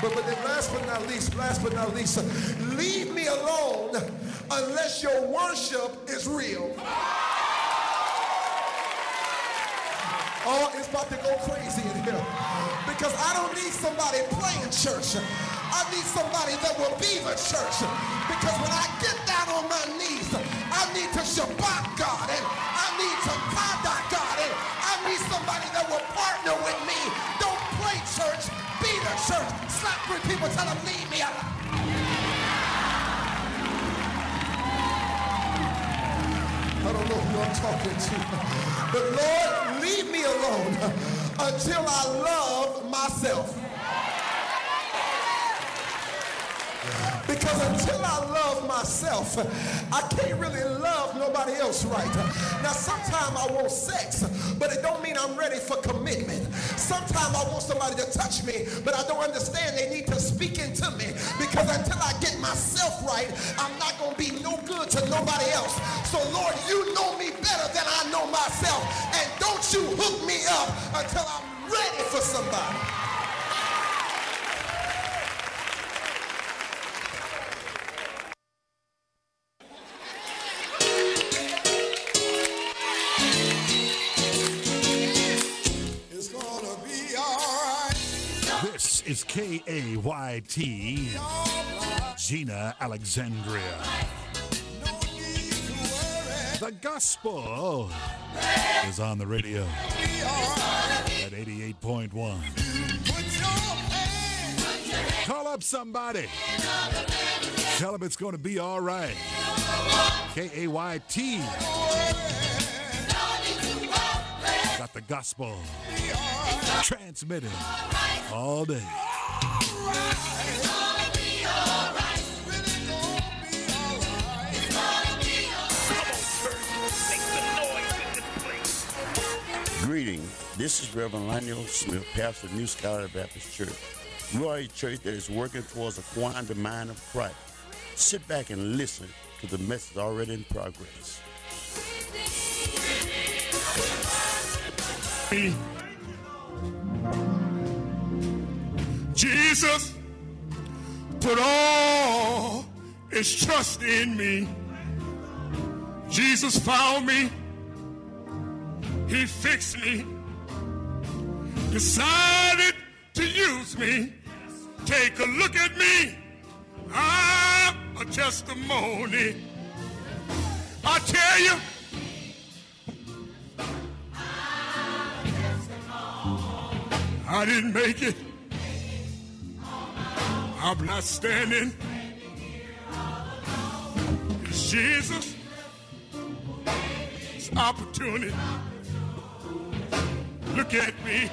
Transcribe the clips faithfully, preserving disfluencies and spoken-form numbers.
But, but then last but not least, last but not least, leave me alone unless your worship is real. Oh, it's about to go crazy in here. Because I don't need somebody playing church. I need somebody that will be the church. Because when I get down on my knees, I need to Shabbat God, and I need to Kadah God, and I need somebody that will partner with me. Don't play church, be the church. Slap three people, tell them, leave me alone. I don't know who I'm talking to. But Lord, leave me alone until I love myself. Because until I love myself, I can't really love nobody else right. Now, sometimes I want sex, but it don't mean I'm ready for commitment. Sometimes I want somebody to touch me, but I don't understand they need to speak into me. Because until I get myself right, I'm not going to be no good to nobody else. So, Lord, you know me better than I know myself. And don't you hook me up until I'm ready for somebody. This is K A Y T, Gina Alexandria. The gospel is on the radio at eighty-eight point one. Call up somebody. Tell them it's going to be all right. K A Y T. Got the gospel transmitting all day. Greetings. This is Reverend Lionel Smith, pastor of New Scholar Baptist Church. We are a church that is working towards acquiring the mind of Christ. Sit back and listen to the message already in progress. Jesus put all his trust in me. Jesus found me. He fixed me. Decided to use me. Take a look at me. I'm a testimony. I tell you, I didn't make it. I'm not standing. It's Jesus. It's opportunity. Look at me.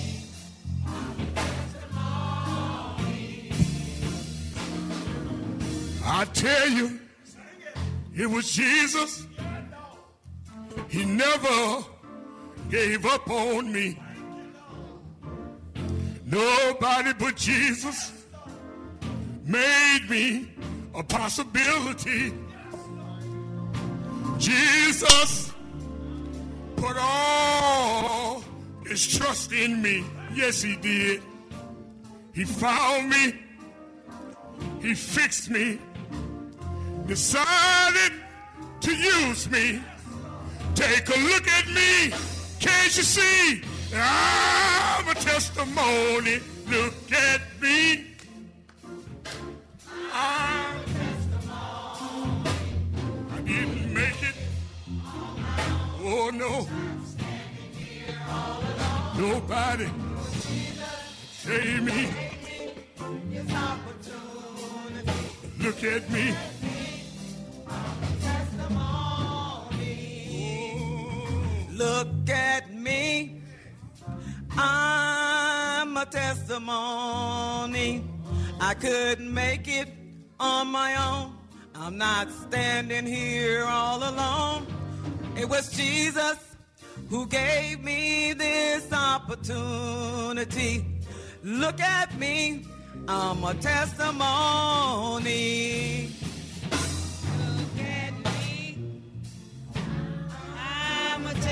I tell you, it was Jesus. He never gave up on me. Nobody but Jesus made me a possibility. Jesus put all his trust in me. Yes, he did. He found me. He fixed me. Decided to use me. Take a look at me. Can't you see? I'm a testimony. Look at me. I'm a testimony. I didn't make it. Oh, no. Nobody save me. Look at me. Look at me. I'm a testimony. I couldn't make it on my own. I'm not standing here all alone. It was Jesus who gave me this opportunity. Look at me. I'm a testimony. Look at me. I'm a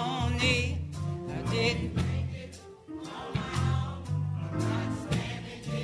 testimony. I didn't make it on my own. I'm not standing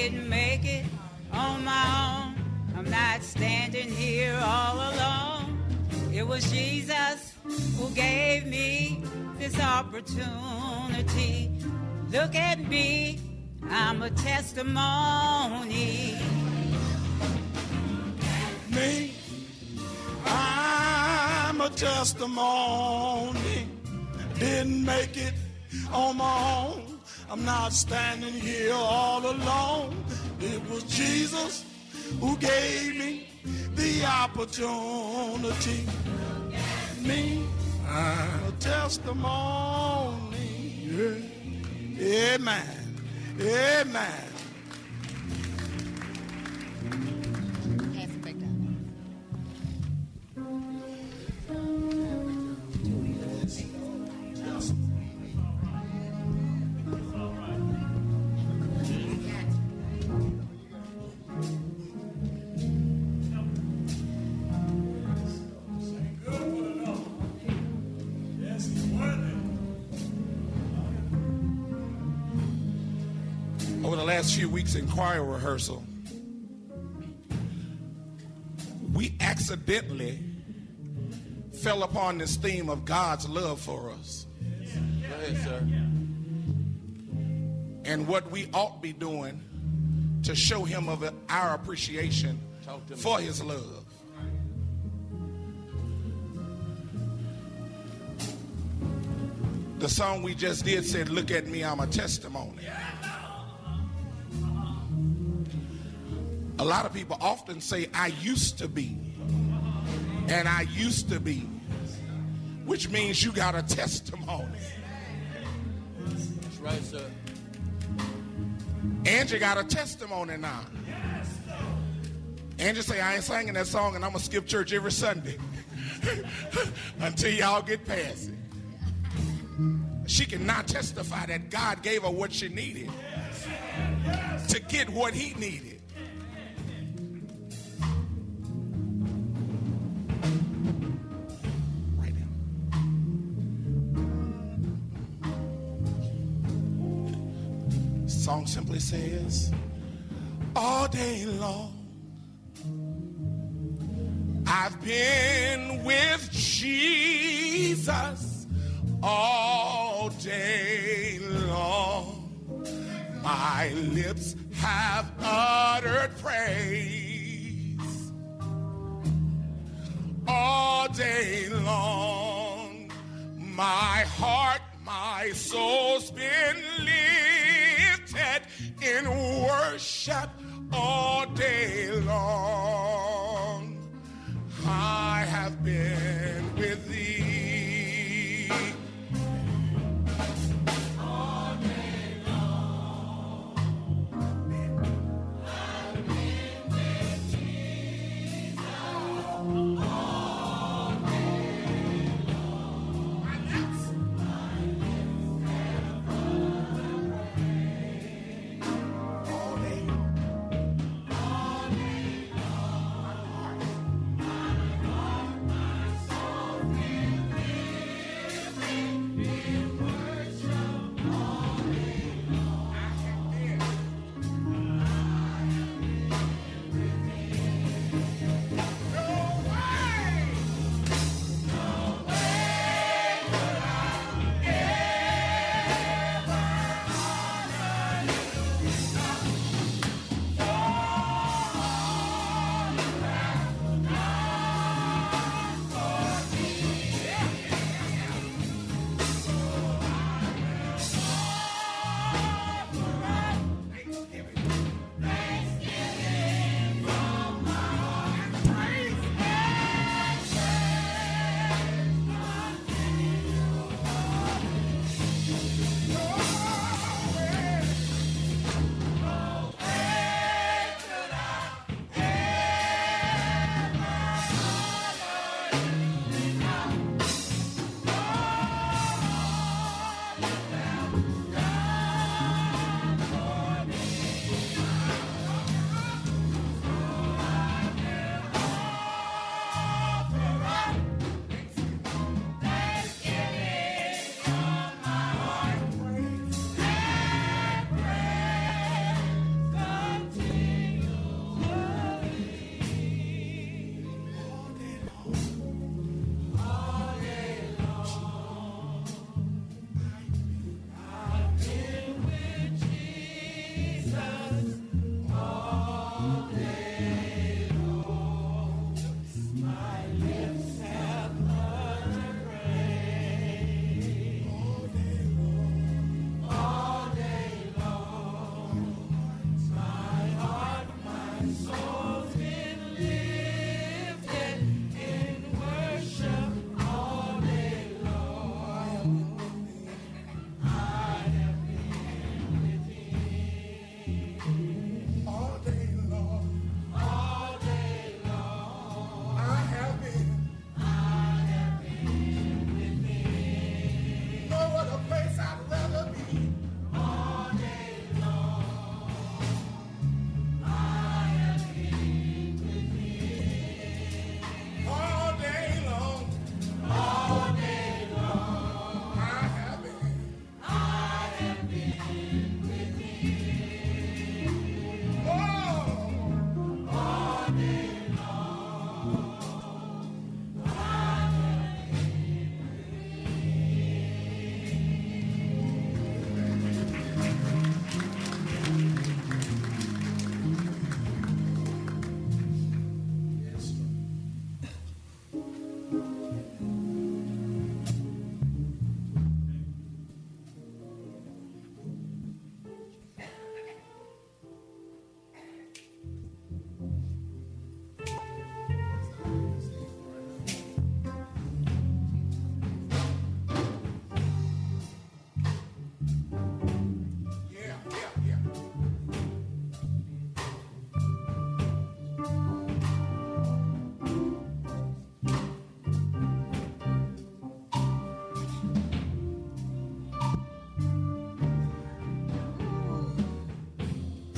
didn't make it on my own. I'm not standing here all alone. It was Jesus who gave me this opportunity. Look at me, I'm a testimony. Me, I'm a testimony. Didn't make it on my own. I'm not standing here all alone. It was Jesus who gave me the opportunity. Me, I'm a testimony. Yeah. Amen. Amen. Over the last few weeks in choir rehearsal, we accidentally fell upon this theme of God's love for us. Go ahead, sir. And what we ought to be doing to show him of our appreciation for his love. The song we just did said, "Look at me, I'm a testimony." A lot of people often say, "I used to be," and "I used to be," which means you got a testimony. That's right, sir. Angie got a testimony now. Angie say, "I ain't singing that song, and I'm going to skip church every Sunday until y'all get past it." She can now testify that God gave her what she needed to get what he needed. Song simply says, all day long I've been with Jesus, all day long my lips have uttered praise. All day long my heart, my soul's been lifted in worship all day long. I have been with thee. All day long. I've been with Jesus. All day long. My lips, my lips have uttered praise. All day long. All day long.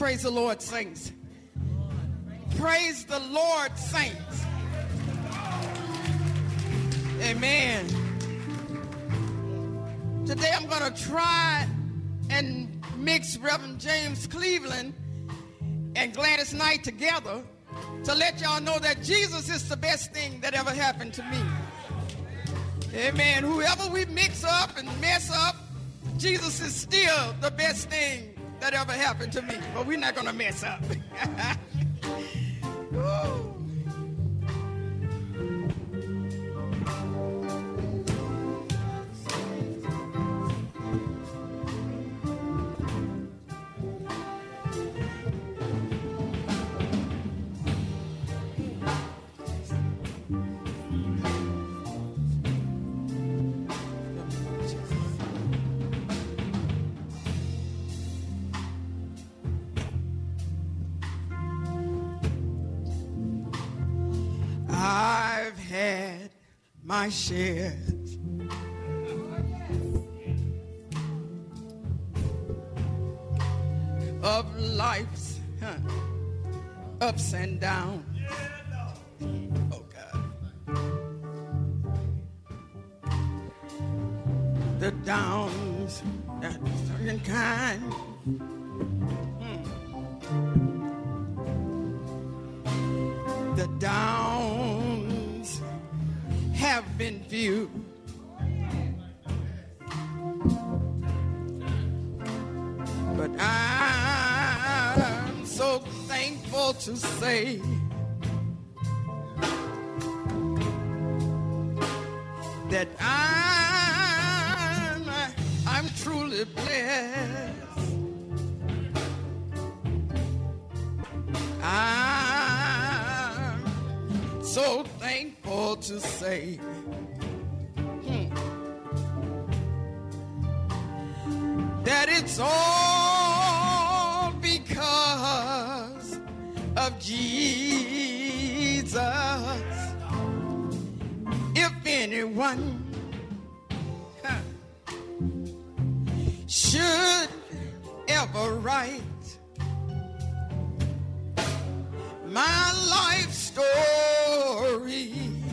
Praise the Lord, saints. Praise the Lord, saints. Amen. Today I'm going to try and mix Reverend James Cleveland and Gladys Knight together to let y'all know that Jesus is the best thing that ever happened to me. Amen. Whoever we mix up and mess up, Jesus is still the best thing that ever happened to me. But we're not going to mess up. Woo. I've had my share of life's huh, ups and downs. Oh God. The downs are certain kind. The downs have been few. But I'm so thankful to say that I'm, I'm truly blessed. I'm so thankful to say hmm, that it's all because of Jesus. If anyone huh, should ever write my life story,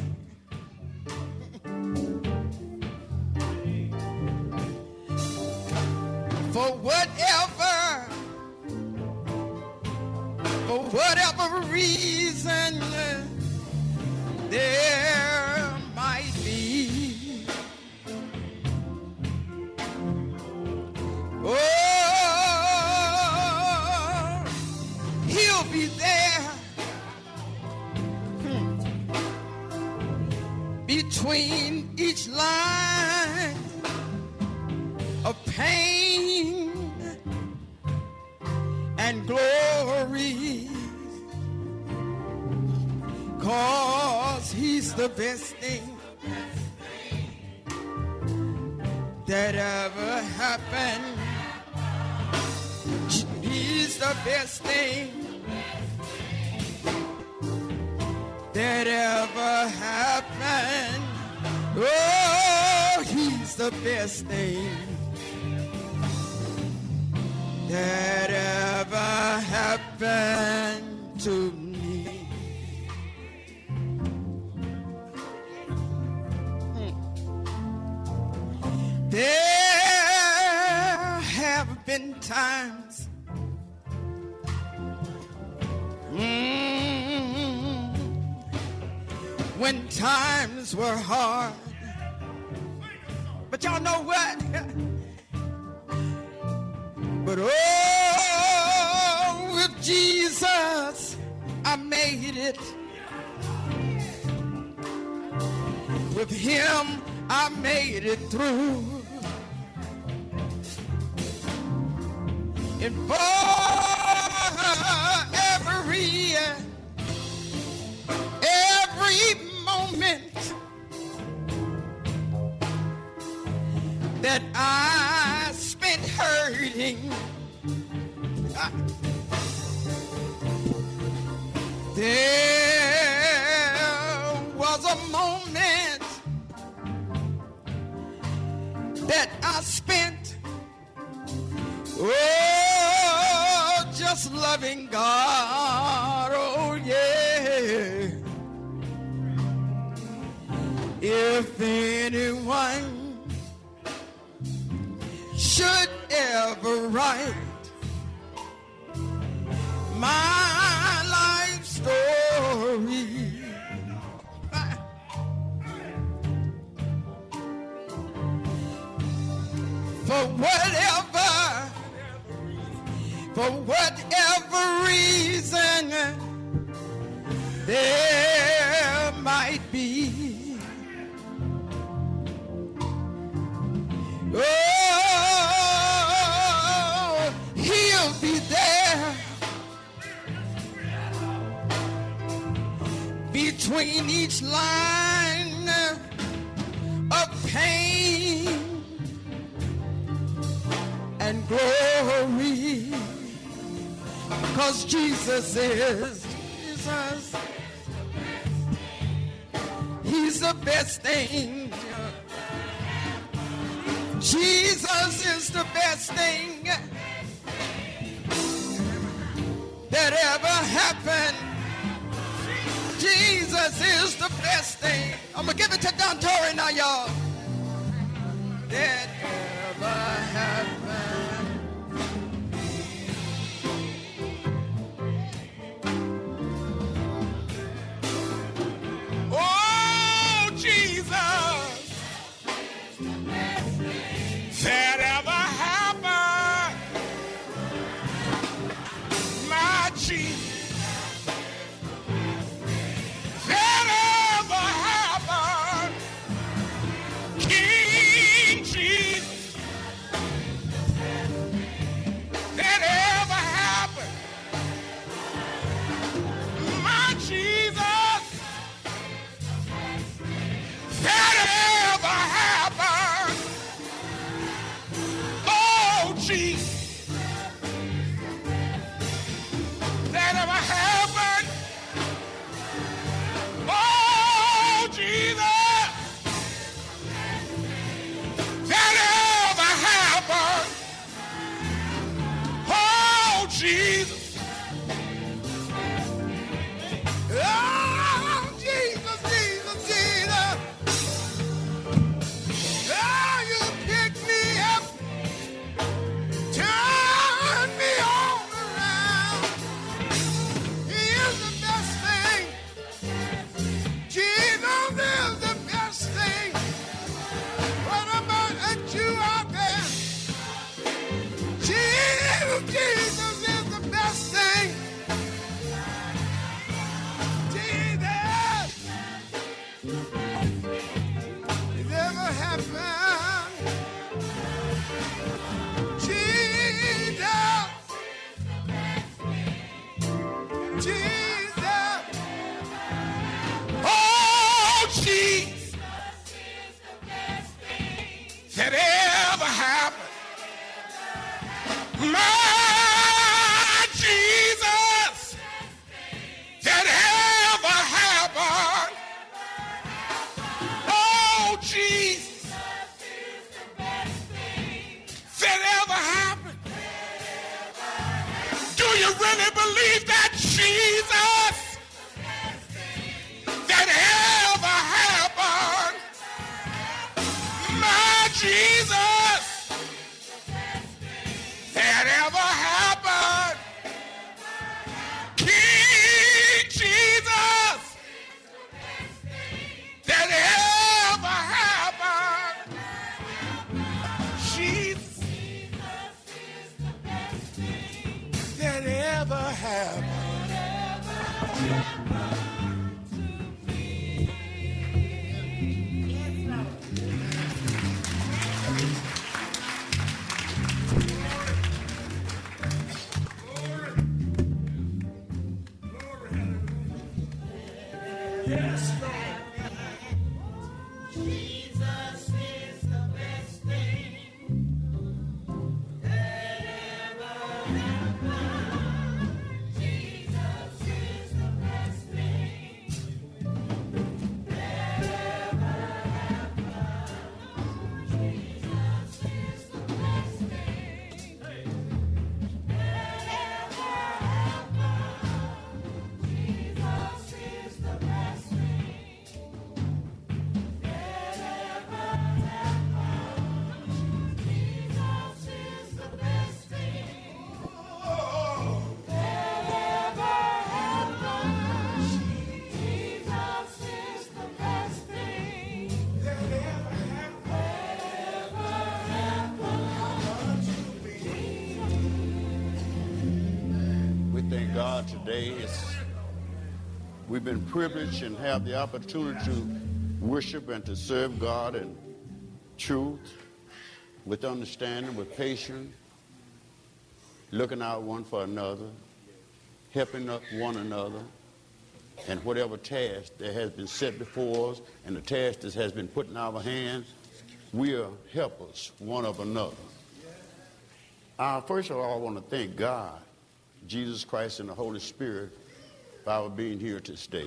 for whatever, for whatever reason there might be, oh, he'll be there between each line of pain and glory, 'cause he's the best thing that ever happened. He's the best thing that ever happened. Oh, he's the best thing that ever happened to me. Hmm. There have been times mm, when times were hard. But y'all know what? But oh, with Jesus, I made it. With him, I made it through. And for every, every moment that I spent hurting, there was a moment that I spent, oh, just If anyone should ever write my life story, for whatever, for whatever reason there might be, oh, he'll be there between each line of pain and glory, 'cause Jesus is Jesus. He's the best thing. Jesus is the best thing that ever happened. Jesus is the best thing. I'm gonna give it to Don Torrey now, y'all. That ever happened. Oh, Jesus, that ever happened. My Jesus, that ever happened. King Jesus, that ever happened. My Jesus, that ever happened. Oh, Jesus, that ever happened. Oh, Jesus, that ever happened. Oh, Jesus. Oh, Jesus, Jesus, Jesus. Oh, you pick me up, turn me all around. He is the best thing. Jesus is the best thing. What about you out there? Jesus, Jesus is the best thing. Jesus, it ever happened. Jesus, Jesus, oh, Jesus, that ever happened. My Jesus, that ever happened. Oh, Jesus, that ever happened. Do you really believe that Jesus, that ever happened? My Jesus, that ever happened. King Jesus, that ever happened. Jesus, that ever happened. Yes, Lord. Jesus is the best thing that ever happened. Jesus is the best thing. God today. It's, we've been privileged and have the opportunity to worship and to serve God in truth, with understanding, with patience, looking out one for another, helping one another, and whatever task that has been set before us and the task that has been put in our hands, we are helpers one of another. Uh, first of all, I want to thank God, Jesus Christ, and the Holy Spirit for our being here this day.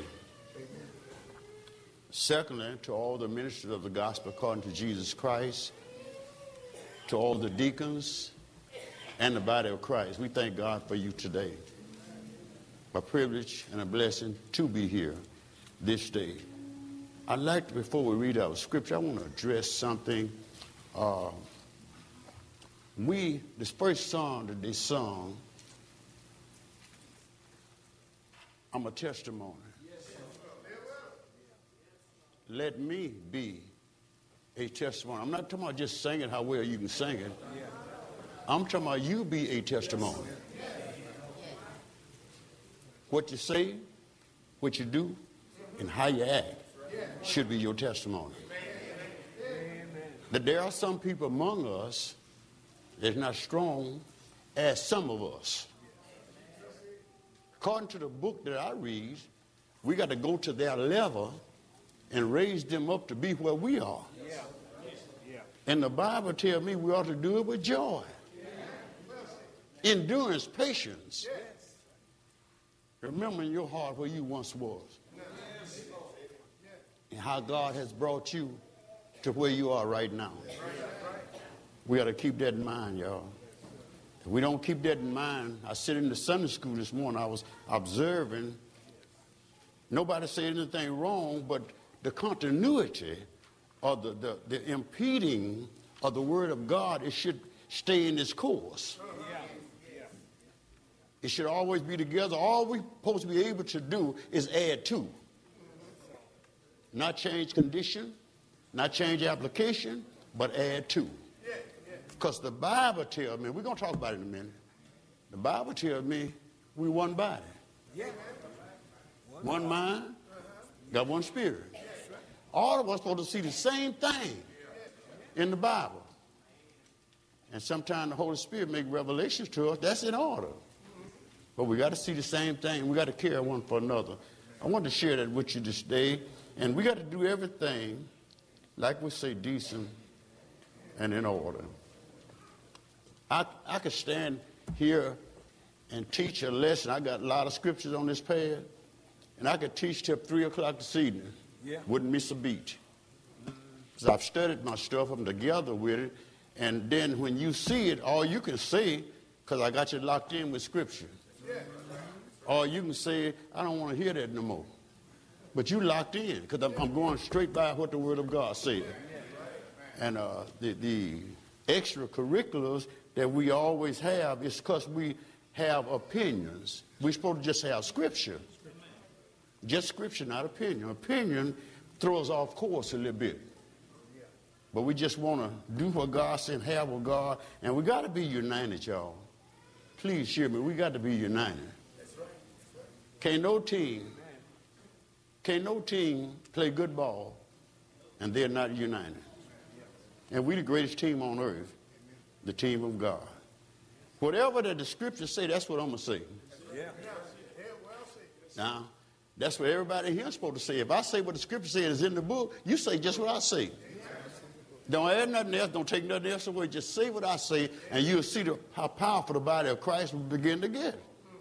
Secondly, to all the ministers of the gospel according to Jesus Christ, to all the deacons and the body of Christ, we thank God for you today. A privilege and a blessing to be here this day. I'd like to, before we read our scripture, I want to address something. Uh, we, this first song that they sung, I'm a testimony. Let me be a testimony. I'm not talking about just singing how well you can sing it. I'm talking about you be a testimony. What you say, what you do, and how you act should be your testimony. That there are some people among us that's not strong as some of us. According to the book that I read, we got to go to their level and raise them up to be where we are. And the Bible tells me we ought to do it with joy, endurance, patience. Remember in your heart where you once was and how God has brought you to where you are right now. We got to keep that in mind, y'all. If we don't keep that in mind, I sit in the Sunday school this morning, I was observing, nobody said anything wrong, but the continuity or the, the, the impeding of the Word of God, it should stay in its course. It should always be together. All we're supposed to be able to do is add to. Not change condition, not change application, but add to. Because the Bible tells me, we're going to talk about it in a minute. The Bible tells me we one body. One mind, got one spirit. All of us supposed to see the same thing in the Bible. And sometimes the Holy Spirit make revelations to us. That's in order. But we got to see the same thing. We got to care one for another. I want to share that with you this day. And we got to do everything, like we say, decent and in order. I, I could stand here and teach a lesson. I got a lot of scriptures on this pad. And I could teach till three o'clock this evening. Yeah. Wouldn't miss a beat. Because I've studied my stuff. I'm together with it. And then when you see it, all you can say, because I got you locked in with scripture. Or you can say, I don't want to hear that no more. But you locked in, because I'm, I'm going straight by what the Word of God said. And uh, the, the extracurriculars that we always have is because we have opinions. We're supposed to just have scripture. Just scripture, not opinion. Opinion throws off course a little bit. But we just want to do what God said, have what God, and we got to be united, y'all. Please hear me. We got to be united. Can't no team, can't no team play good ball and they're not united. And we the greatest team on earth, the team of God. Whatever that the scriptures say, that's what I'm going to say. Now, that's what everybody here is supposed to say. If I say what the scripture says is in the book, you say just what I say. Don't add nothing else. Don't take nothing else away. Just say what I say, and you'll see the, how powerful the body of Christ will begin to get.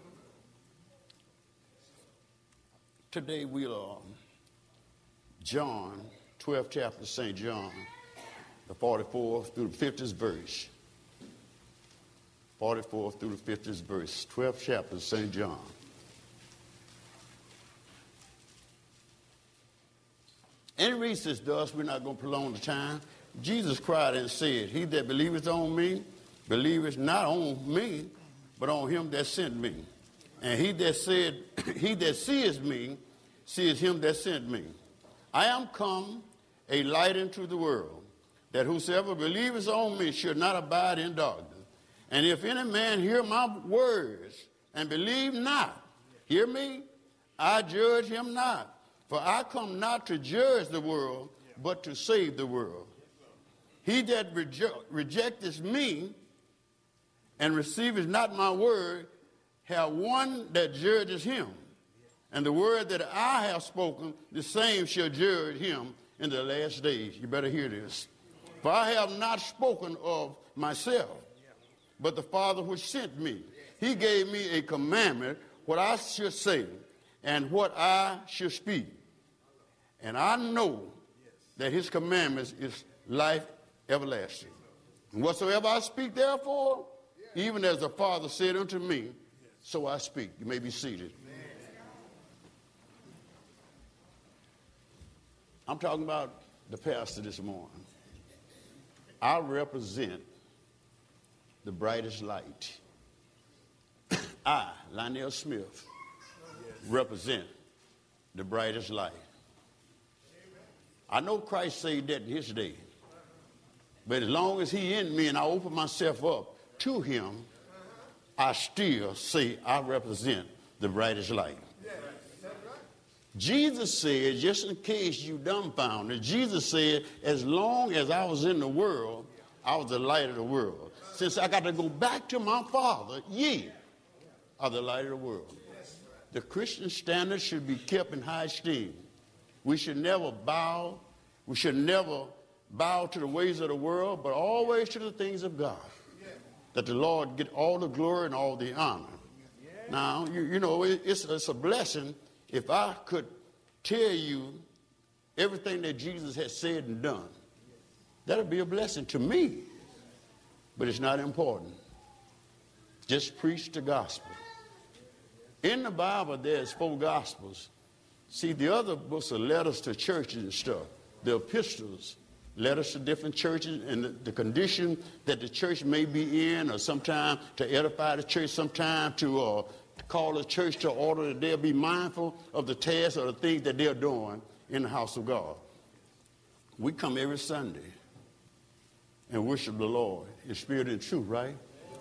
Today we are John, twelfth chapter of Saint John, the forty-fourth through the fiftieth verse. forty-fourth through the fiftieth verse, twelfth chapter of Saint John. And it reads this thus, we're not going to prolong the time. Jesus cried and said, he that believeth on me, believeth not on me, but on him that sent me. And he that said, he that seeth me, seeth him that sent me. I am come a light into the world, that whosoever believeth on me should not abide in darkness. And if any man hear my words and believe not, Hear me? I judge him not. For I come not to judge the world, but to save the world. He that reje- rejecteth me and receiveth not my word, have one that judges him. And the word that I have spoken, the same shall judge him in the last days. You better hear this. For I have not spoken of myself, but the Father which sent me. He gave me a commandment, what I should say, and what I should speak. And I know that his commandments is life everlasting. And whatsoever I speak, therefore, even as the Father said unto me, so I speak. You may be seated. I'm talking about the pastor this morning. I represent the brightest light. I, Lionel Smith, represent the brightest light. I know Christ said that in his day. But as long as he in me and I open myself up to him, I still say I represent the brightest light. Jesus said, just in case you dumbfounded, Jesus said, as long as I was in the world, I was the light of the world. Since I got to go back to my Father, ye are the light of the world. The Christian standard should be kept in high esteem. We should never bow. We should never bow to the ways of the world, but always to the things of God. That the Lord get all the glory and all the honor. Now, you, you know, it, it's, it's a blessing if I could tell you everything that Jesus has said and done. That would be a blessing to me, but it's not important. Just preach the gospel. In the Bible, there's four gospels. See, the other books are letters to churches and stuff. The epistles, letters to different churches and the, the condition that the church may be in, or sometime to edify the church, sometime to, uh, to call the church to order that they'll be mindful of the tasks or the things that they're doing in the house of God. We come every Sunday and worship the Lord in spirit and truth, right?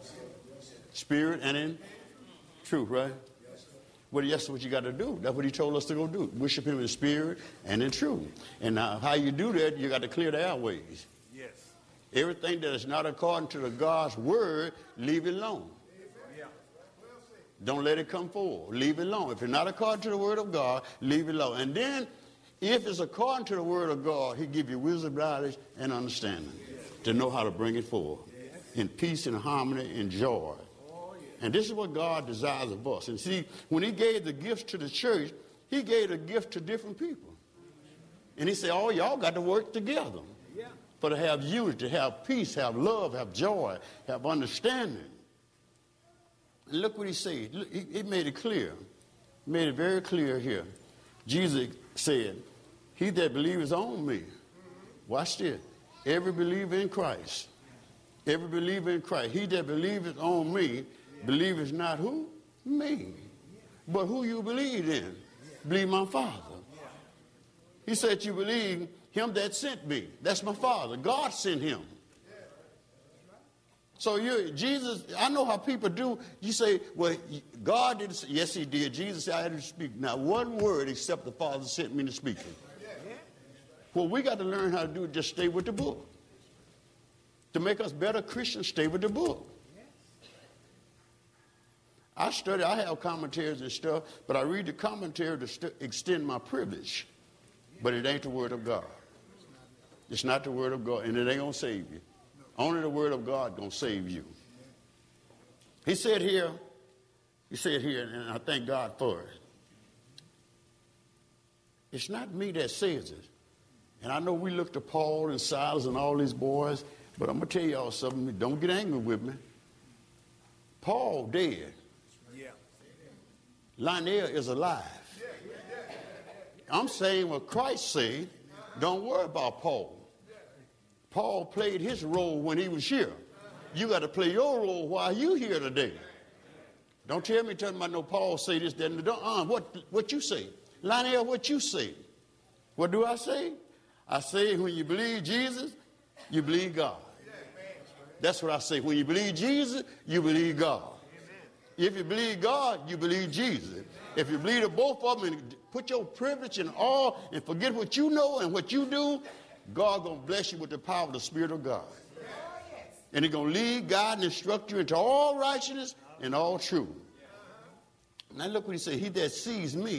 Spirit and in truth, right? Well, that's what you got to do. That's what he told us to go do. Worship him in spirit and in truth. And now how you do that, you got to clear the airways. Yes. Everything that is not according to the God's word, leave it alone. Yeah. Don't let it come forward. Leave it alone. If it's not according to the word of God, leave it alone. And then, if it's according to the word of God, he'll give you wisdom, knowledge, and understanding to know how to bring it forward in peace and harmony and joy. And this is what God desires of us. And see, when he gave the gifts to the church, he gave a gift to different people. And he said, oh, y'all got to work together. Yeah. For to have unity, have peace, have love, have joy, have understanding. And look what he said. Look, he, he made it clear. He made it very clear here. Jesus said, he that believeth on me. Watch this. Every believer in Christ. Every believer in Christ. He that believeth on me, believeth not who? Me. But who you believe in? Believe my Father. He said you believe him that sent me. That's my Father. God sent him. So you, Jesus, I know how people do. You say, well, God didn't say. Yes, he did. Jesus said, I had to speak not one word except the Father sent me to speak it. What we got to learn how to do is just stay with the book. To make us better Christians, stay with the book. I study, I have commentaries and stuff, but I read the commentary to st- extend my privilege. But it ain't the word of God. It's not the word of God, and it ain't going to save you. Only the word of God going to save you. He said here, he said here, and I thank God for it. It's not me that says it. And I know we look to Paul and Silas and all these boys, but I'm going to tell y'all something. Don't get angry with me. Paul dead. Yeah. Lionel is alive. I'm saying what Christ said. Don't worry about Paul. Paul played his role when he was here. You got to play your role while you here today. Don't tell me talking about no Paul say this, that, and don't. Uh, what, what you say? Lionel, what you say? What do I say? I say when you believe Jesus, you believe God. That's what I say. When you believe Jesus, you believe God. If you believe God, you believe Jesus. If you believe the both of them and put your privilege in all and forget what you know and what you do, God going to bless you with the power of the Spirit of God. And he's going to lead, guide, and instruct you into all righteousness and all truth. Now look what he said. He that sees me.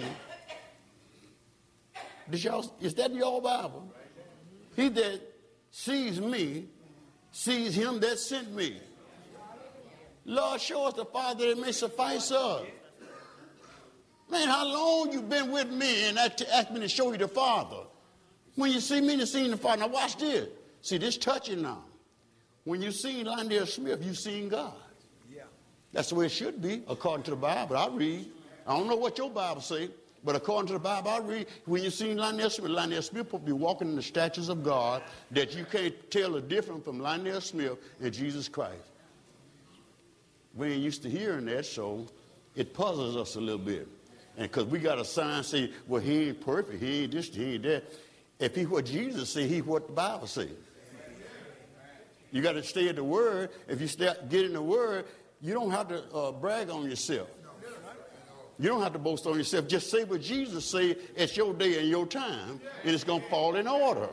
Did y'all, is that in your Bible? He that sees me sees him that sent me. Lord, show us the Father that may suffice us. Man, how long you been with me and ask me to show you the Father? When you see me, you see the Father. Now watch this. See, this touching now. When you see Lionel Smith, you seen God. Yeah. That's the way it should be, according to the Bible. I read. I don't know what your Bible say, but according to the Bible, I read, when you see Lionel Smith, Lionel Smith will be walking in the statutes of God that you can't tell the difference from Lionel Smith and Jesus Christ. We ain't used to hearing that, so it puzzles us a little bit. And because we got a sign say, well, he ain't perfect, he ain't this, he ain't that. If he what Jesus said, he what the Bible said. You got to stay in the Word. If you start getting the Word, you don't have to uh, brag on yourself. You don't have to boast on yourself. Just say what Jesus said. It's your day and your time, and it's going to fall in order.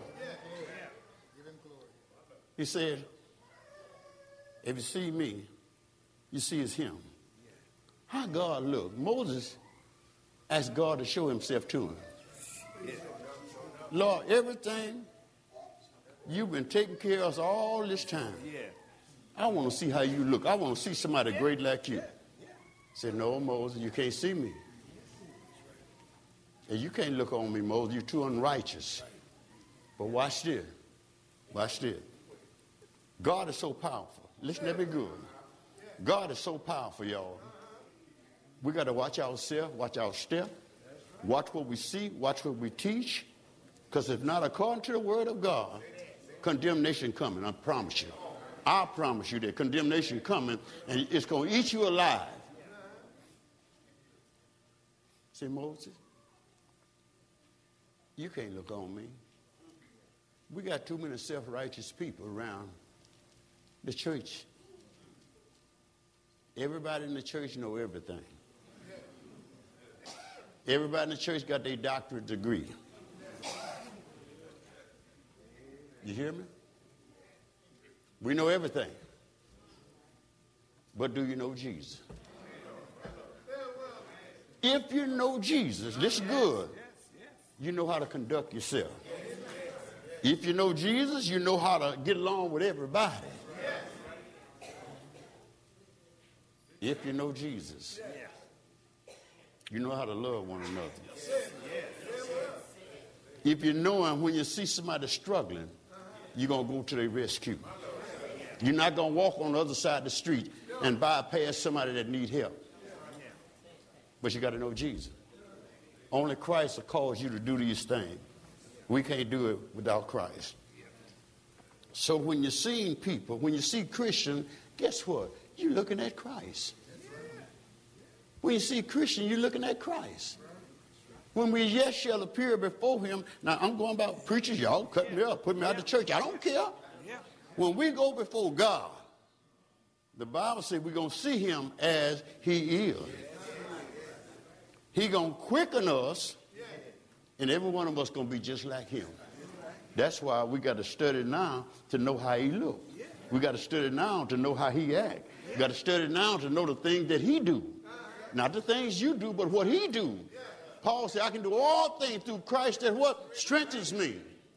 He said, if you see me, you see it's him. How God looked. Moses asked God to show himself to him. Lord, everything you've been taking care of us all this time. I want to see how you look. I want to see somebody great like you. He said, no, Moses, you can't see me. And you can't look on me, Moses. You're too unrighteous. But watch this. Watch this. God is so powerful. Listen, that be good. God is so powerful, y'all. We got to watch ourselves, watch our step, watch what we see, watch what we teach. Because if not according to the word of God, condemnation coming, I promise you. I promise you that condemnation coming, and it's going to eat you alive. See, Moses, you can't look on me. We got too many self-righteous people around the church. Everybody in the church know everything. Everybody in the church got their doctorate degree. You hear me? We know everything. But do you know Jesus? If you know Jesus, this is good. You know how to conduct yourself. If you know Jesus, you know how to get along with everybody. If you know Jesus, you know how to love one another. If you know him, when you see somebody struggling, you're going to go to their rescue. You're not going to walk on the other side of the street and bypass somebody that needs help. But you got to know Jesus. Only Christ will cause you to do these things. We can't do it without Christ. So when you're seeing people, when you see Christians, guess what? You're looking at Christ. When you see Christian, you're looking at Christ. When we yet shall appear before him. Now, I'm going about preachers. Y'all cut me up, put me out of the church. I don't care. When we go before God, the Bible says we're going to see him as he is. He's going to quicken us, and every one of us going to be just like him. That's why we got to study now to know how he looks. We got to study now to know how he acts. We got to study now to know the things that he do. Not the things you do, but what he do. Paul said, I can do all things through Christ that what? Strengthens me.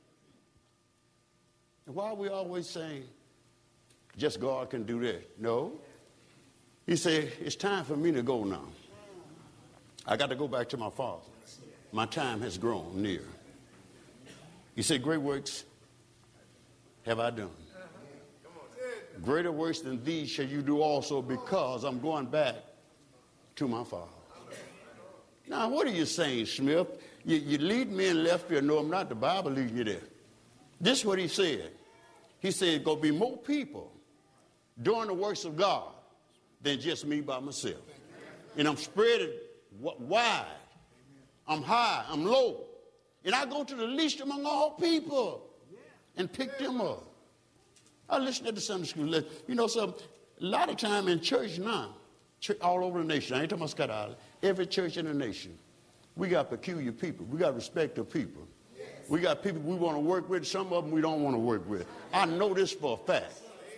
And why are we always saying, just God can do that? No. He said, it's time for me to go now. I got to go back to my Father. My time has grown near. He said, great works have I done. Greater works than these shall you do also, because I'm going back to my Father. Now, what are you saying, Smith? You, you lead me in left field. No, I'm not. The Bible leads you there. This is what he said. He said, going to be more people doing the works of God than just me by myself. And I'm spread wide. I'm high. I'm low. And I go to the least among all people and pick them up. I listen to the Sunday school. You know, so a lot of time in church now, all over the nation. I ain't talking about Scott Island. Every church in the nation. We got peculiar people. We got respectable people. We got people we want to work with. Some of them we don't want to work with. I know this for a fact.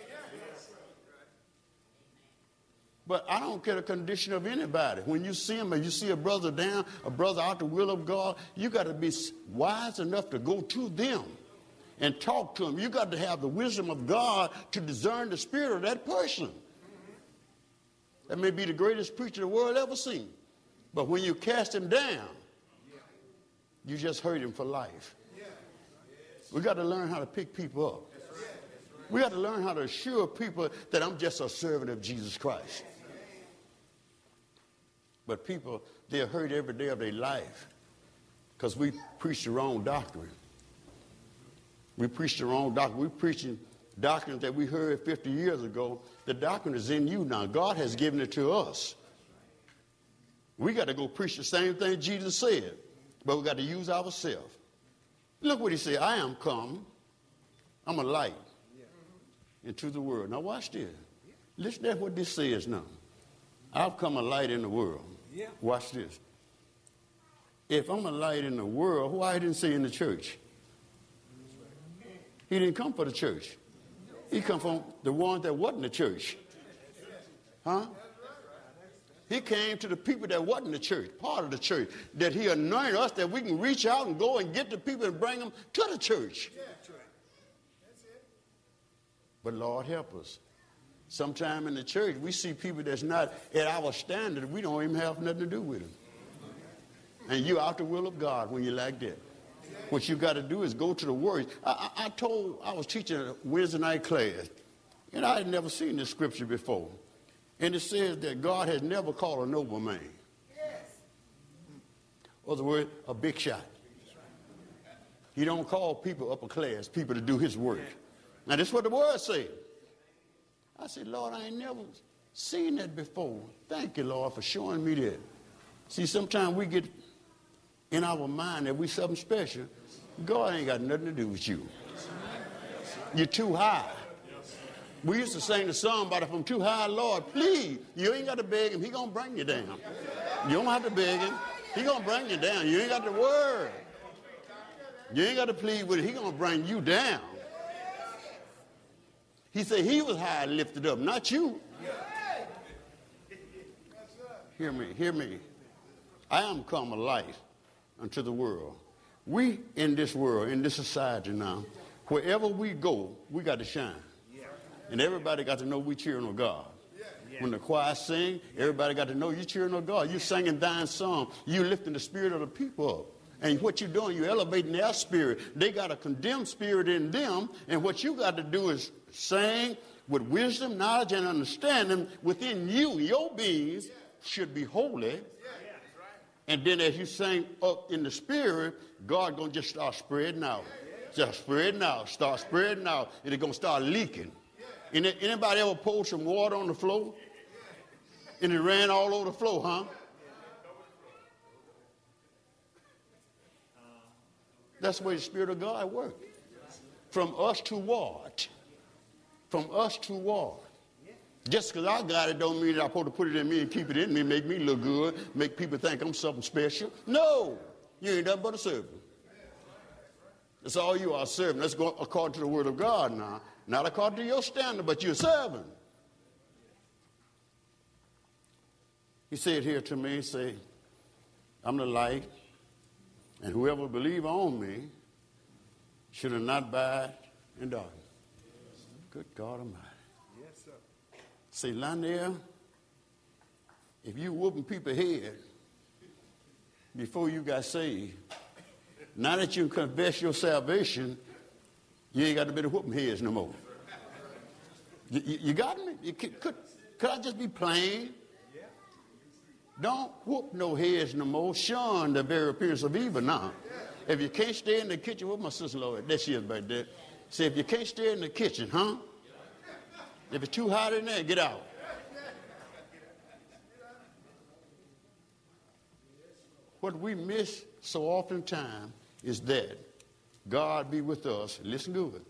But I don't care the condition of anybody. When you see them and you see a brother down, a brother out the will of God, you got to be wise enough to go to them and talk to them. You got to have the wisdom of God to discern the spirit of that person. That may be the greatest preacher the world ever seen. But when you cast him down, you just hurt him for life. We got to learn how to pick people up. We got to learn how to assure people that I'm just a servant of Jesus Christ. But people, they're hurt every day of their life because we preach the wrong doctrine. We preach the wrong doctrine. We're preaching doctrines that we heard fifty years ago. The doctrine is in you now. God has given it to us. We got to go preach the same thing Jesus said, but we got to use ourselves. Look what he said. I am come. I'm a light into the world. Now watch this. Listen to what this says now. I've come a light in the world. Watch this. If I'm a light in the world, why he didn't say in the church? He didn't come for the church. He come from the ones that wasn't the church. Huh? He came to the people that wasn't the church, part of the church, that he anointed us that we can reach out and go and get the people and bring them to the church. But Lord help us. Sometime in the church, we see people that's not at our standard. We don't even have nothing to do with them. And you out the will of God when you're like that. What you got to do is go to the Word. I, I, I told, I was teaching a Wednesday night class, and I had never seen this scripture before. And it says that God has never called a noble man. Or the word, a big shot. He don't call people upper class, people to do his work. Now, this is what the Word says. I said, Lord, I ain't never seen that before. Thank you, Lord, for showing me that. See, sometimes we get in our mind that we something special. God ain't got nothing to do with you. You're too high. We used to sing the song about if I'm too high, Lord, please. You ain't got to beg him. He going to bring you down. You don't have to beg him. He going to bring you down. You ain't got to worry. You ain't got to plead with it. He going to bring you down. He said he was high and lifted up, not you. Hear me, hear me. I am come a light unto the world. We in this world, in this society now, wherever we go, we got to shine. And everybody got to know we cheering on God. When the choir sing, everybody got to know you cheering on God. You singing thine song. You lifting the spirit of the people up. And what you're doing, you're elevating their spirit. They got a condemned spirit in them. And what you got to do is sing with wisdom, knowledge, and understanding within you. Your beings should be holy. And then as you sing up in the spirit, God going to just start spreading out. Just spreading out. Start spreading out. And it's going to start leaking. And anybody ever poured some water on the floor? And it ran all over the floor, huh? That's the way the Spirit of God works. From us to what? From us to what? Just because I got it don't mean that I'm supposed to put it in me and keep it in me, make me look good, make people think I'm something special. No, you ain't nothing but a servant. That's all you are, a servant. Let's go according to the Word of God now. Not according to your standard, but you're a servant. He said here to me, say, I'm the light, and whoever believes on me should not abide in darkness. Good God Almighty. Yes, sir. Say, Lanier, if you whooping people's head before you got saved, now that you confess your salvation, you ain't got to be whooping heads no more. You, you, you got me? You could, could, could I just be plain? Don't whoop no heads no more. Shun the very appearance of evil now. If you can't stay in the kitchen, what my sister Lord, there she is back there. Say, if you can't stay in the kitchen, huh? If it's too hot in there, get out. What we miss so oftentimes is that God be with us. Listen good.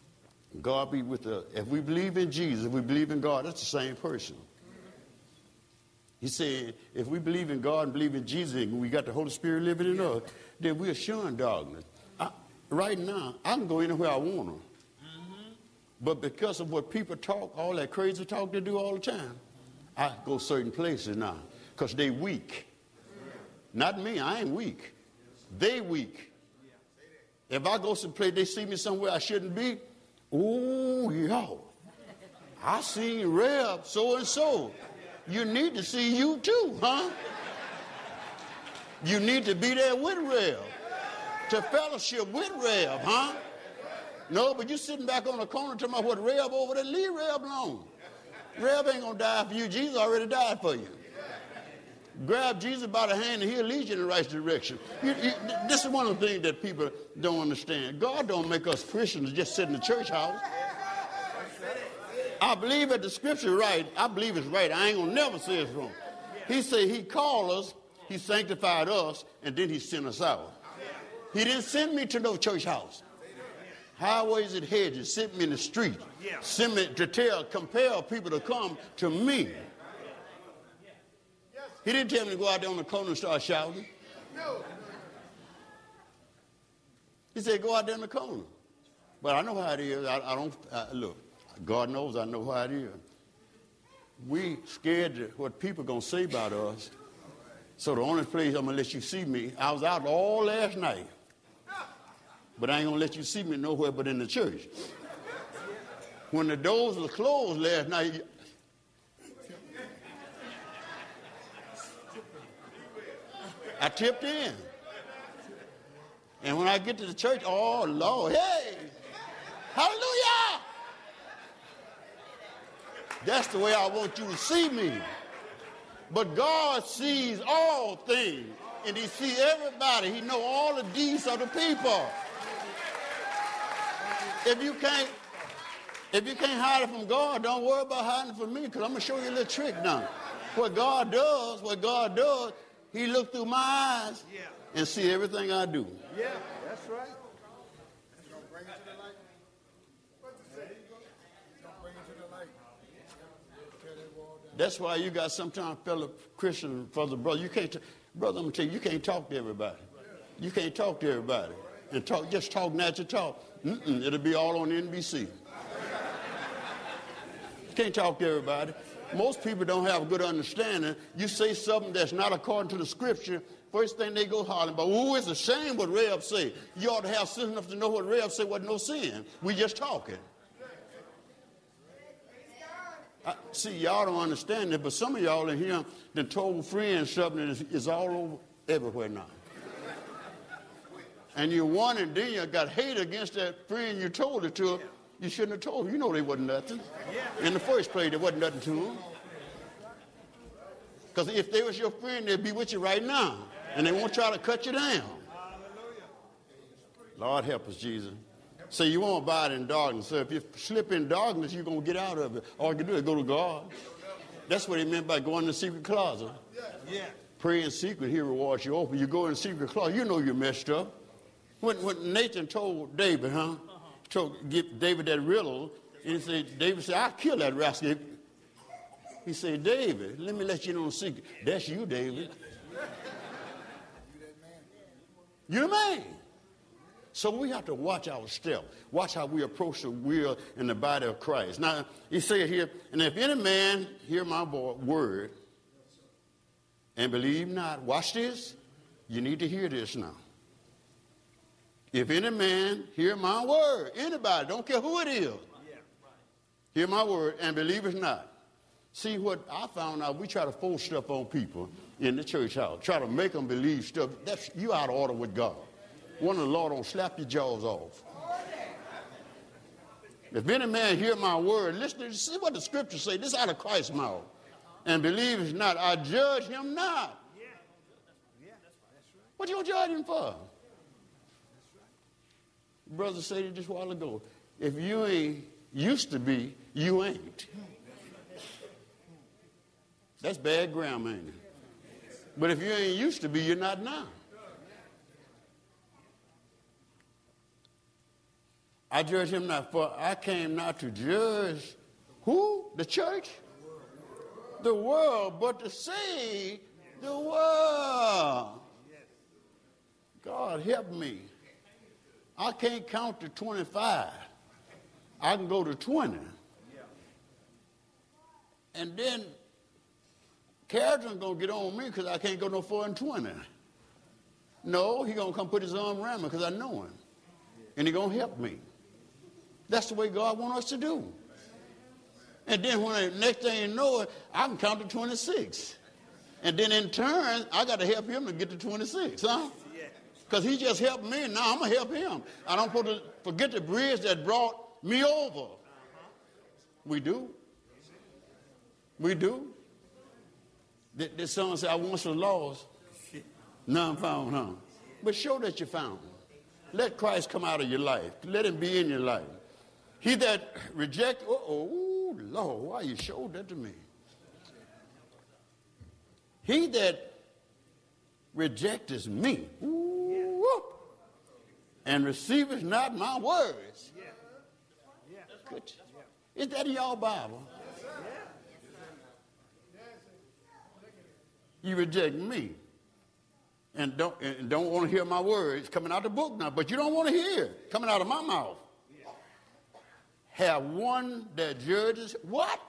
God be with us. If we believe in Jesus, if we believe in God, that's the same person. He said, if we believe in God and believe in Jesus and we got the Holy Spirit living in us, then we're shunning darkness. I, right now, I can go anywhere I want to. Mm-hmm. But because of what people talk, all that crazy talk they do all the time, I go certain places now because they weak. Not me, I ain't weak. They weak. If I go someplace, they see me somewhere I shouldn't be, oh, yo, I seen Reb so-and-so. You need to see you too, huh? You need to be there with Reb, to fellowship with Reb, huh? No, but you sitting back on the corner talking about what Reb over there, leave Reb alone. Reb ain't gonna die for you. Jesus already died for you. Grab Jesus by the hand and he'll lead you in the right direction. You, you, this is one of the things that people don't understand. God don't make us Christians just sit in the church house. I believe that the scripture is right. I believe it's right. I ain't gonna never say it's wrong. He said he called us, he sanctified us, and then he sent us out. He didn't send me to no church house. Highways and hedges, sent me in the street. Send me to tell, compel people to come to me. He didn't tell me to go out there on the corner and start shouting. He said, go out there in the corner. But I know how it is. I, I don't, I, look, God knows I know how it is. We scared of what people going to say about us. So the only place I'm going to let you see me, I was out all last night. But I ain't going to let you see me nowhere but in the church. When the doors were closed last night, I tipped in. And when I get to the church, oh, Lord, hey, hallelujah. That's the way I want you to see me. But God sees all things, and he sees everybody. He knows all the deeds of the people. If you can't, if you can't hide it from God, don't worry about hiding it from me, because I'm going to show you a little trick now. What God does, what God does, he looked through my eyes yeah. and see everything I do. Yeah, that's right. That's why you got sometimes fellow Christian brother, brother. You can't, t- brother. I'm gonna tell you, you can't talk to everybody. You can't talk to everybody and talk. Just talk natural talk. Mm-mm, it'll be all on N B C. You can't talk to everybody. Most people don't have a good understanding. You say something that's not according to the scripture, first thing they go hollering about, oh, it's a shame what Reb say. You ought to have sense enough to know what Reb say wasn't no sin. We just talking. I, see, y'all don't understand it, but some of y'all in here that told friends something is, is all over everywhere now. And you wondering, then you got hate against that friend you told it to. You shouldn't have told them. You know they wasn't nothing. In the first place, there wasn't nothing to them. Because if they was your friend, they'd be with you right now. And they won't try to cut you down. Lord help us, Jesus. So you won't abide in darkness. So if you slip in darkness, you're going to get out of it. All you can do is go to God. That's what he meant by going in the secret closet. Pray in secret, he rewards you open. You go in the secret closet, you know you're messed up. When, when Nathan told David, huh? Told, give David that riddle, and he said, David said, I'll kill that rascal. He said, David, let me let you know the secret. That's you, David. You're the man. So we have to watch our step. Watch how we approach the will in the body of Christ. Now, he said here, and if any man hear my word and believe not, watch this. You need to hear this now. If any man hear my word, anybody, don't care who it is, hear my word and believe it not. See, what I found out, we try to force stuff on people in the church house, try to make them believe stuff. That's you out of order with God. One of the Lord don't slap your jaws off. If any man hear my word, listen to see what the scriptures say. This is out of Christ's mouth. And believe it not, I judge him not. What you gonna judge him for? Brother said it just a while ago. If you ain't used to be, you ain't. That's bad grammar, ain't it? But if you ain't used to be, you're not now. I judge him not, for I came not to judge who? The church? the world, but to see the world. God help me. I can't count to twenty-five. I can go to twenty. And then Carrington's going to get on me because I can't go no further than twenty. No, he's going to come put his arm around me because I know him. And he's going to help me. That's the way God wants us to do. And then when the next thing you know it, I can count to twenty-six. And then in turn, I got to help him to get to twenty-six, huh? Because he just helped me, and now I'm going to help him. I don't put to forget the bridge that brought me over. We do. We do. This song said, I once was lost, now I'm found, huh? But show that you found. Let Christ come out of your life. Let him be in your life. He that rejects, uh-oh, Lord, why you showed that to me? He that rejecteth me, ooh, and receiveth not my words. Good. Is that in y'all Bible? You reject me and don't, and don't want to hear my words coming out of the book now, but you don't want to hear it coming out of my mouth. Have one that judges what?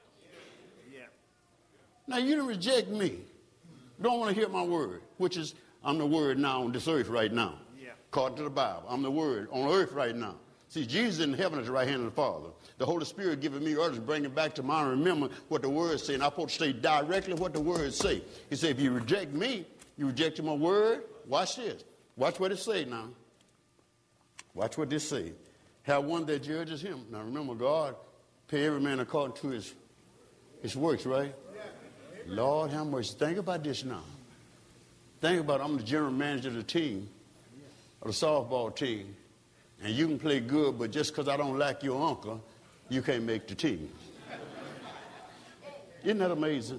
Now you don't reject me. Don't want to hear my word, which is I'm the word now on this earth right now. According to the Bible, I'm the word on earth right now. See, Jesus in heaven at the right hand of the Father. The Holy Spirit giving me orders, bringing back to mind, remember what the words say. And I'm supposed to say directly what the words say. He said, if you reject me, you reject my word. Watch this. Watch what it say now. Watch what this say. Have one that judges him. Now remember, God pay every man according to his, his works, right? Lord, have mercy. Think about this now. Think about it. I'm the general manager of the team, of the softball team. And you can play good, but just because I don't like your uncle, you can't make the team. Isn't that amazing?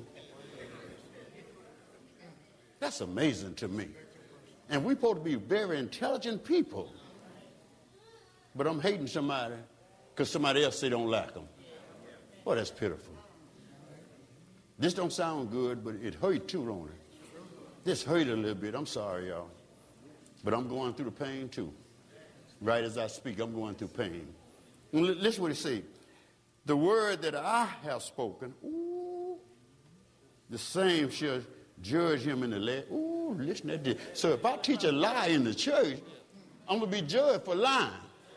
That's amazing to me. And we're supposed to be very intelligent people. But I'm hating somebody because somebody else say don't like them. Boy, that's pitiful. This don't sound good, but it hurt too, don't it? This hurt a little bit. I'm sorry, y'all. But I'm going through the pain too. Right as I speak, I'm going through pain. Listen what he said. The word that I have spoken, ooh, the same shall judge him in the last. Ooh, listen to this. So if I teach a lie in the church, I'm going to be judged for lying.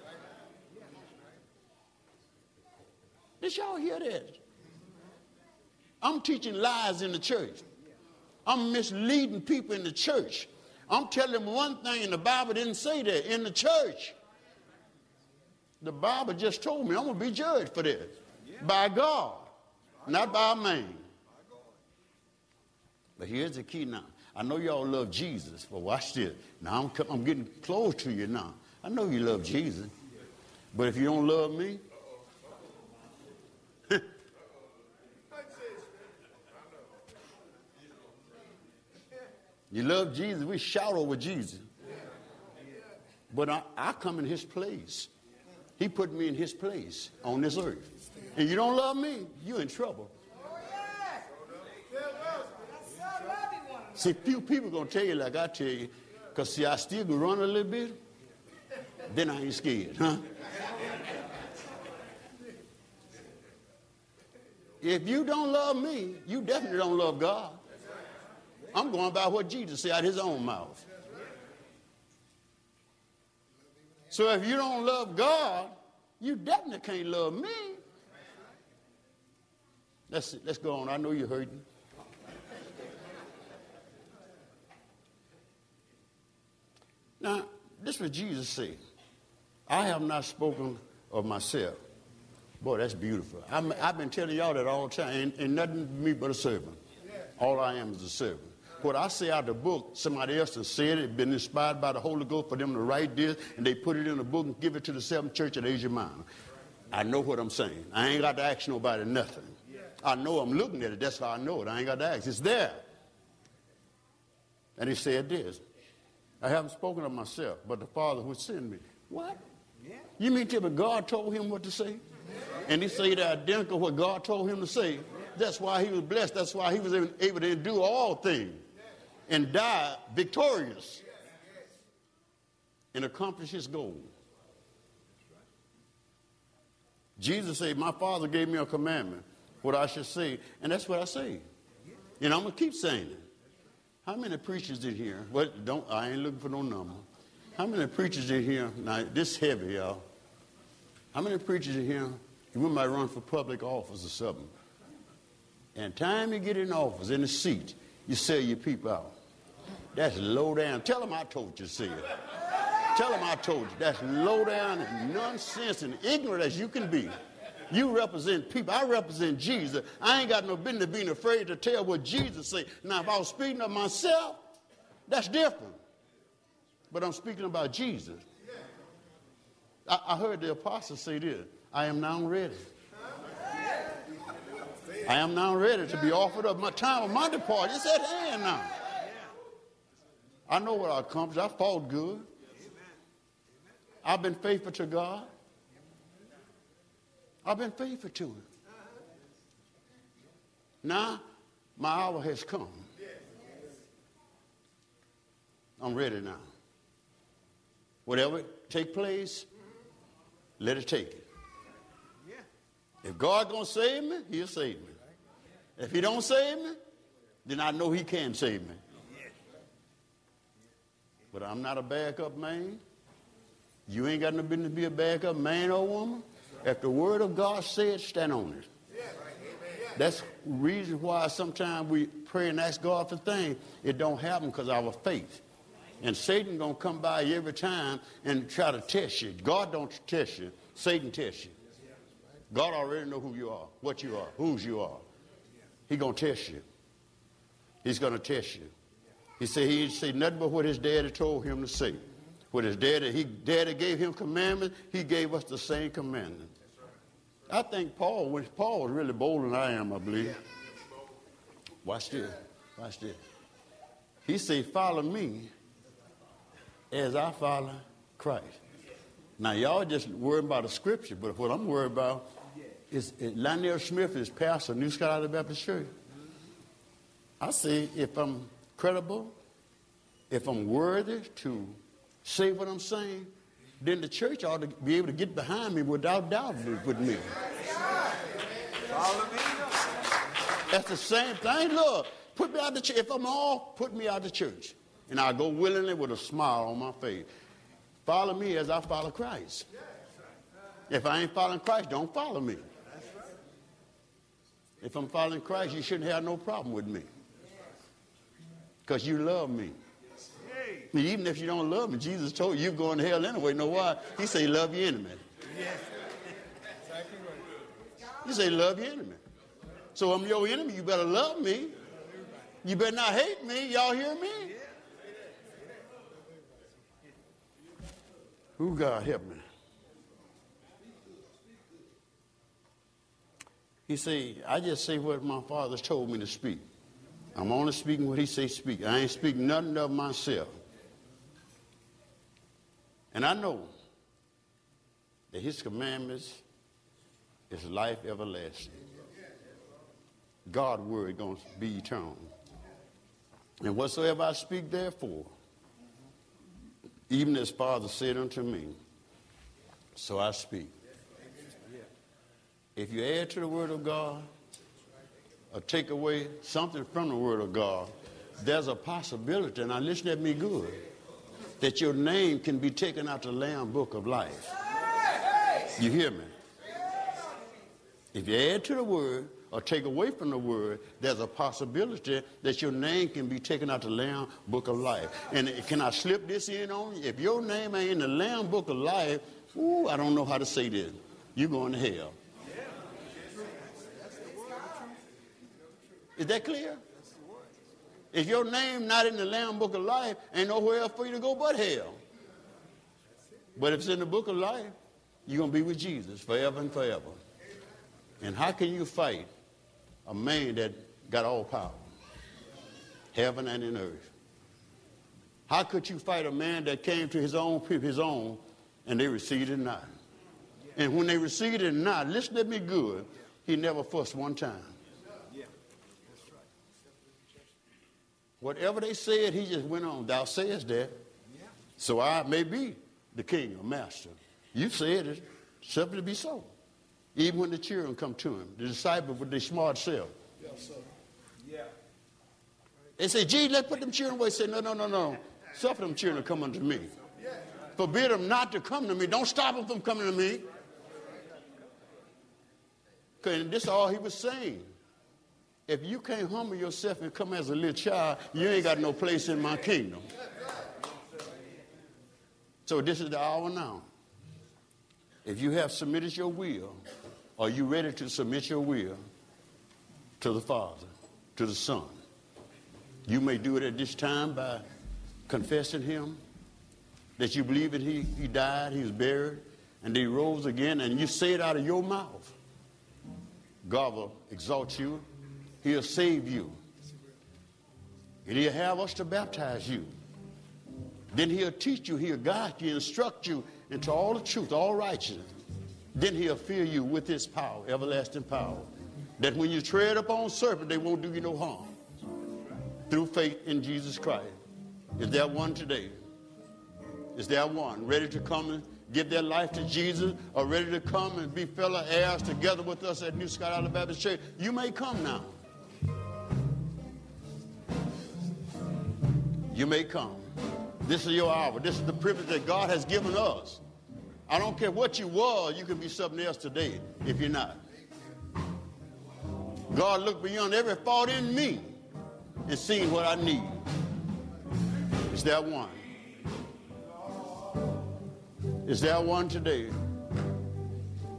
Did y'all hear that? I'm teaching lies in the church. I'm misleading people in the church. I'm telling them one thing, and the Bible didn't say that in the church. The Bible just told me I'm going to be judged for this. By God, not by man. But here's the key now. I know y'all love Jesus, but watch this. Now I'm, I'm getting close to you now. I know you love Jesus. But if you don't love me, you love Jesus, we shout over Jesus. But I, I come in his place. He put me in his place on this earth. And you don't love me, you're in trouble. See, few people going to tell you like I tell you, because see, I still can run a little bit, then I ain't scared, huh? If you don't love me, you definitely don't love God. I'm going by what Jesus said out of his own mouth. So if you don't love God, you definitely can't love me. Let's, let's go on. I know you're hurting. Now, this is what Jesus said. I have not spoken of myself. Boy, that's beautiful. I'm, I've been telling y'all that all the time. Ain't, ain't nothing to me but a servant. All I am is a servant. What I say out of the book, somebody else has said it, been inspired by the Holy Ghost for them to write this, and they put it in a book and give it to the seventh church at Asia Minor. I know what I'm saying. I ain't got to ask nobody nothing. I know I'm looking at it. That's how I know it. I ain't got to ask. It's there. And he said this. I haven't spoken of myself, but the Father who sent me. What? You mean tell me God told him what to say? And he said identical what God told him to say. That's why he was blessed. That's why he was able to endure all things and die victorious and accomplish his goal. Jesus said, my Father gave me a commandment, what I should say, and that's what I say. And I'm going to keep saying it. How many preachers in here? Well, don't, I ain't looking for no number. How many preachers in here? Now, this heavy, y'all. How many preachers in here, you might run for public office or something, and time you get in office, in the seat, you sell your people out. That's low down. Tell them I told you to say it. Tell them I told you. That's low down and nonsense and ignorant as you can be. You represent people. I represent Jesus. I ain't got no business being afraid to tell what Jesus said. Now, if I was speaking of myself, that's different. But I'm speaking about Jesus. I, I heard the apostle say this. I am now ready. I am now ready to be offered up. My time of my departure is at hand now. I know what I accomplished. I fought good. I've been faithful to God. I've been faithful to him. Now, my hour has come. I'm ready now. Whatever take place, let it take it. If God gonna save me, he'll save me. If he don't save me, then I know he can save me. But I'm not a backup man. You ain't got no business to be a backup man or woman. If the word of God said, stand on it. That's the reason why sometimes we pray and ask God for things. It don't happen because of our faith. And Satan going to come by you every time and try to test you. God don't test you. Satan tests you. God already know who you are, what you are, whose you are. He going to test you. He's going to test you. He said he didn't say nothing but what his daddy told him to say. What his daddy, he, daddy gave him commandments, he gave us the same commandment. I think Paul, when Paul was really bolder than I am, I believe. Watch this. Watch this. He said, follow me as I follow Christ. Now, y'all just worried about the scripture, but what I'm worried about is Lionel Smith is pastor of New Skyline Baptist Church. I say, if I'm credible, if I'm worthy to say what I'm saying, then the church ought to be able to get behind me without doubt with me. That's the same thing. Look, put me out the church. If I'm off, put me out the church. And I'll go willingly with a smile on my face. Follow me as I follow Christ. If I ain't following Christ, don't follow me. If I'm following Christ, you shouldn't have no problem with me. Because you love me. Even if you don't love me, Jesus told you you're going to hell anyway. Know why? He said, love your enemy. He said, love your enemy. So I'm your enemy. You better love me. You better not hate me. Y'all hear me? Who God help me? He said, I just say what my father's told me to speak. I'm only speaking what he say speak. I ain't speaking nothing of myself. And I know that his commandments is life everlasting. God's word going to be eternal. And whatsoever I speak therefore, even as Father said unto me, so I speak. If you add to the word of God or take away something from the word of God, there's a possibility, now listen at me good, that your name can be taken out the Lamb Book of Life. You hear me? If you add to the word or take away from the word, there's a possibility that your name can be taken out the Lamb Book of Life. And can I slip this in on you? If your name ain't in the Lamb Book of Life, ooh, I don't know how to say this. You're going to hell. Is that clear? If your name not in the Lamb Book of Life, ain't nowhere else for you to go but hell. But if it's in the Book of Life, you're going to be with Jesus forever and forever. And how can you fight a man that got all power, heaven and in earth? How could you fight a man that came to his own people, his own, and they received it not? And when they received it not, listen to me good, he never fussed one time. Whatever they said, he just went on. Thou sayest that. Yeah. So I may be the king or master. You said it, suffer to be so. Even when the children come to him, the disciples with their smart self. Yes, sir. Yeah. They say, Jesus, let's put them children away. Say, no, no, no, no. Suffer them children to come unto me. Forbid them not to come to me. Don't stop them from coming to me. Because this is all he was saying. If you can't humble yourself and come as a little child, you ain't got no place in my kingdom. So this is the hour now. If you have submitted your will, are you ready to submit your will to the Father, to the Son? You may do it at this time by confessing him, that you believe that he, he died, he was buried, and he rose again, and you say it out of your mouth. God will exalt you. He'll save you. And he'll have us to baptize you. Then he'll teach you, he'll guide you, instruct you into all the truth, all righteousness. Then he'll fill you with his power, everlasting power, that when you tread upon serpent, they won't do you no harm. Through faith in Jesus Christ. Is there one today? Is there one ready to come and give their life to Jesus, or ready to come and be fellow heirs together with us at New Scott Island Baptist Church? You may come now. You may come. This is your hour. This is the privilege that God has given us. I don't care what you were, you can be something else today if you're not. God looked beyond every fault in me and seen what I need. Is there one? Is there one today?